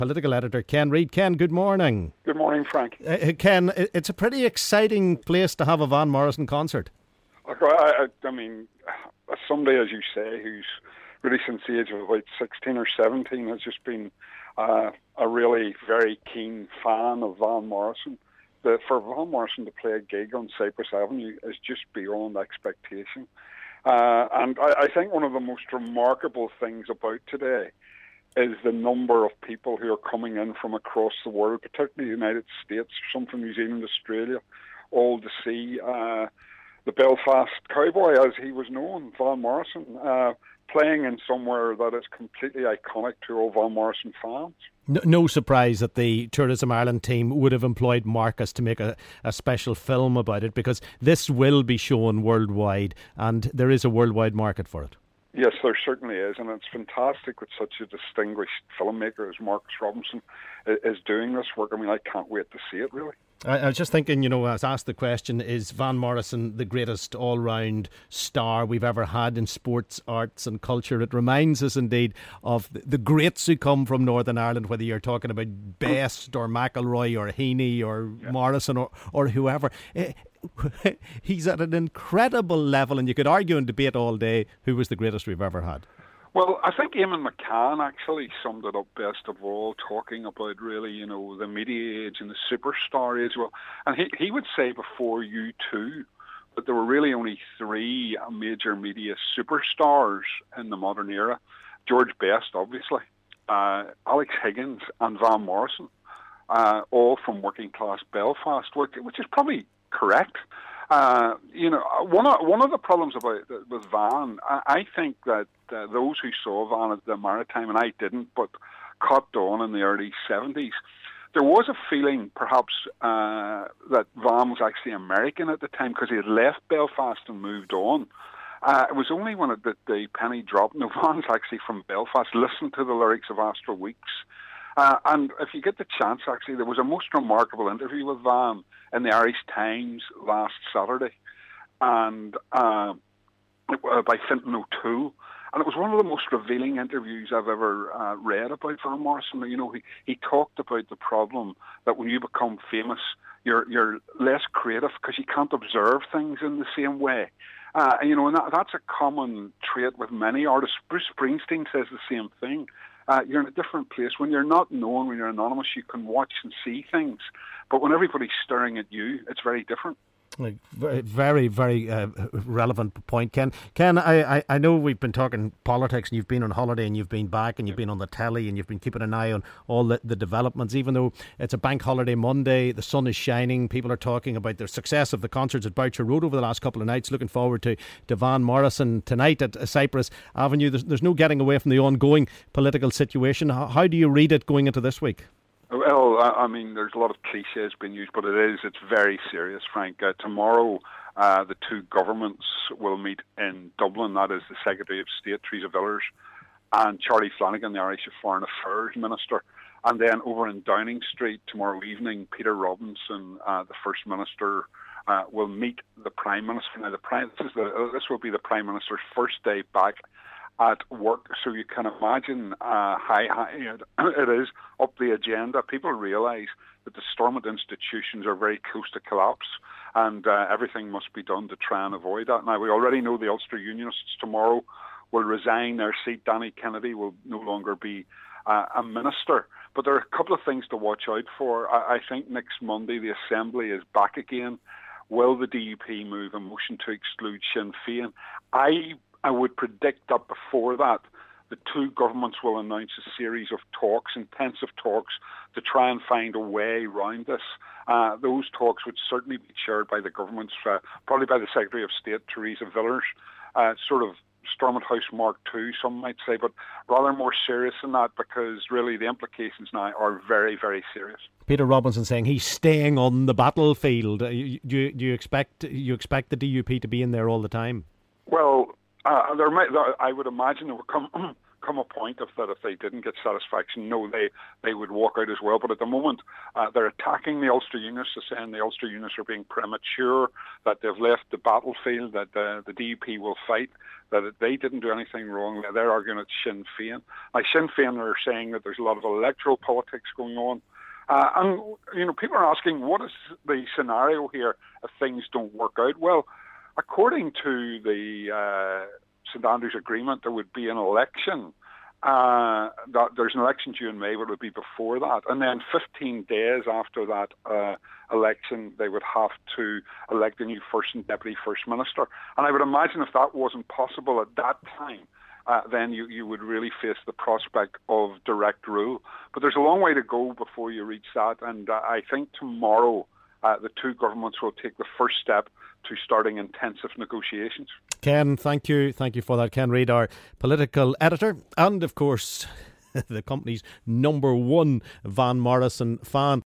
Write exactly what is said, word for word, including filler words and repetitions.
Political editor Ken Reid. Ken, good morning. Good morning, Frank. Uh, Ken, it's a pretty exciting place to have a Van Morrison concert. I, I, I mean, as somebody, as you say, who's really since the age of about sixteen or seventeen has just been uh, a really very keen fan of Van Morrison. The, for Van Morrison to play a gig on Cypress Avenue is just beyond expectation. Uh, and I, I think one of the most remarkable things about today is the number of people who are coming in from across the world, particularly the United States, some from New Zealand, Australia, all to see uh, the Belfast Cowboy, as he was known, Van Morrison, uh, playing in somewhere that is completely iconic to all Van Morrison fans. No, no surprise that the Tourism Ireland team would have employed Marcus to make a, a special film about it, because this will be shown worldwide and there is a worldwide market for it. Yes, there certainly is, and it's fantastic that such a distinguished filmmaker as Marcus Robinson is doing this work. I mean, I can't wait to see it, really. I, I was just thinking, you know, I was asked the question, is Van Morrison the greatest all-round star we've ever had in sports, arts and culture? It reminds us indeed of the greats who come from Northern Ireland, whether you're talking about Best or McIlroy or Heaney or yeah. Morrison or, or whoever. He's at an incredible level, and you could argue and debate all day who was the greatest we've ever had. Well, I think Eamon McCann actually summed it up best of all, talking about really, you know, the media age and the superstar age. Well, and he, he would say before U two that there were really only three major media superstars in the modern era. George Best, obviously, uh, Alex Higgins and Van Morrison, uh, all from working class Belfast, which is probably correct. Uh, you know, one of one of the problems about with Van, I, I think that uh, those who saw Van at the Maritime, and I didn't, but caught on in the early seventies, there was a feeling perhaps uh, that Van was actually American at the time because he had left Belfast and moved on. Uh, it was only when it, the, the penny dropped. No, Van's actually from Belfast. Listen to the lyrics of Astral Weeks. Uh, and if you get the chance, actually, there was a most remarkable interview with Van in the Irish Times last Saturday, and uh, by Fintan O'Toole. And it was one of the most revealing interviews I've ever uh, read about Van Morrison. You know, he, he talked about the problem that when you become famous, you're you're less creative because you can't observe things in the same way. Uh, and, you know, and that, that's a common trait with many artists. Bruce Springsteen says the same thing. Uh, you're in a different place. When you're not known, when you're anonymous, you can watch and see things. But when everybody's staring at you, it's very different. Very, very uh, relevant point, Ken. Ken, I, I, I know we've been talking politics, and you've been on holiday, and you've been back, and you've been on the telly, and you've been keeping an eye on all the, the developments. Even though it's a bank holiday Monday, the sun is shining, people are talking about the success of the concerts at Boucher Road over the last couple of nights. Looking forward to, to Van Morrison tonight at Cypress Avenue. There's, there's no getting away from the ongoing political situation. How, how do you read it going into this week? Well, I mean, there's a lot of cliches being used, but it is, it's very serious, Frank. Uh, tomorrow, uh, the two governments will meet in Dublin. That is the Secretary of State, Theresa Villers, and Charlie Flanagan, the Irish Foreign Affairs Minister. And then over in Downing Street tomorrow evening, Peter Robinson, uh, the First Minister, uh, will meet the Prime Minister. Now, the Prime, this, is the, uh, this will be the Prime Minister's first day back at work, so you can imagine uh, how high it is up the agenda. People realise that the Stormont institutions are very close to collapse, and uh, everything must be done to try and avoid that. Now, we already know the Ulster Unionists tomorrow will resign their seat. Danny Kennedy will no longer be uh, a minister. But there are a couple of things to watch out for. I, I think next Monday the Assembly is back again. Will the D U P move a motion to exclude Sinn Féin? I I would predict that before that, the two governments will announce a series of talks, intensive talks, to try and find a way around this. Uh, those talks would certainly be chaired by the governments, uh, probably by the Secretary of State, Theresa Villers, uh, sort of Stormont House Mark two, some might say, but rather more serious than that, because really the implications now are very, very serious. Peter Robinson saying he's staying on the battlefield. Uh, you, you, you expect you expect the D U P to be in there all the time? Well, Uh, there might, there, I would imagine there will come come a point of that if they didn't get satisfaction, no, they, they would walk out as well. But at the moment, uh, they're attacking the Ulster Unionists, they're saying the Ulster Unionists are being premature, that they've left the battlefield, that uh, the D U P will fight, that they didn't do anything wrong. They're arguing at Sinn Féin. Now, Sinn Féin are saying that there's a lot of electoral politics going on. Uh, and, you know, people are asking, what is the scenario here if things don't work out? Well, according to the uh, St Andrews Agreement, there would be an election. Uh, that there's an election due in May, but it would be before that. And then fifteen days after that uh, election, they would have to elect a new First and Deputy First Minister. And I would imagine if that wasn't possible at that time, Uh, then you, you would really face the prospect of direct rule. But there's a long way to go before you reach that, and uh, I think tomorrow uh, the two governments will take the first step to starting intensive negotiations. Ken, thank you. Thank you for that. Ken Reid, our political editor, and of course the company's number one Van Morrison fan.